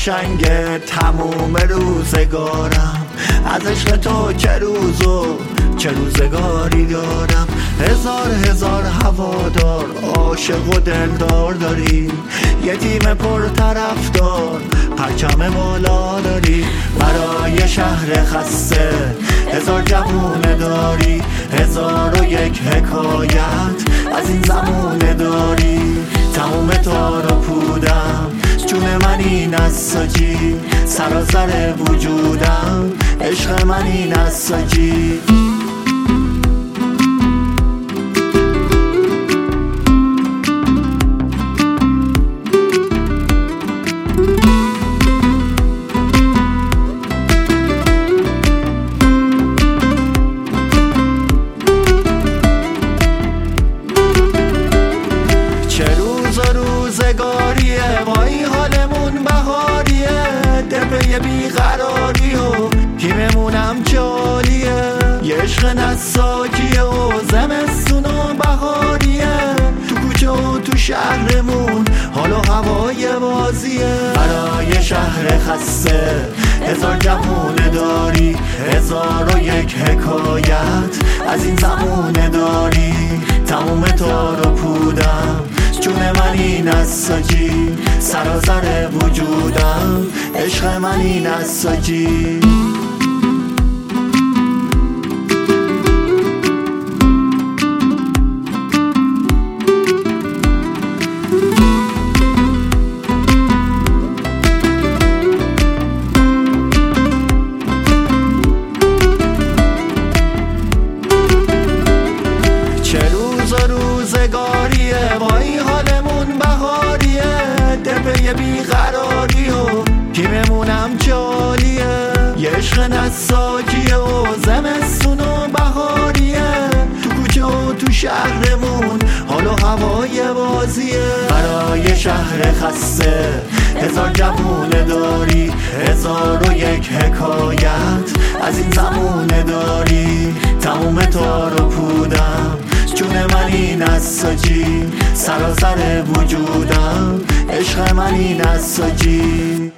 قشنگ تموم روزگارم، از عشق تو چه روز و چه روزگاری دارم. هزار هزار هوادار، عاشق و دلدار داری، یه تیم پر طرفدار، پرچم بالا داری. برای شهر خسته هزار جوونه داری، 1001 حکایت از این زمونه داری. تموم تار و پودم، جون من این نساجی، سراسر وجودم، عشق من این نساجی. روزگاریه وای حالمون بهاریه، دپه بیقراریه و تیممونم چالیه. یه عشق نساجیه و زمستون و بهاریه، تو کوچه و تو شهرمون حال و هوای بازیه. برای شهر خسته هزار جوونه داری، 1001 حکایت از این زمونه داری. تموم تار و پودم، جون من این نساجی، سراسر وجودم، عشق من این نساجی. چه روز و روزگاریه وای حالمون بهاریه، دپه بیقراری و تیممونم جالیه. یه عشق نساجیه و زمستون و بهاریه، تو کوچه و تو شهرمون حال و هوای بازیه. برای شهر خسته هزار جوونه داری، 1001 حکایت از این زمونه داری. تموم تار و پودم، جون من این نساجی، سراسر وجودم، عشق من این نساجی.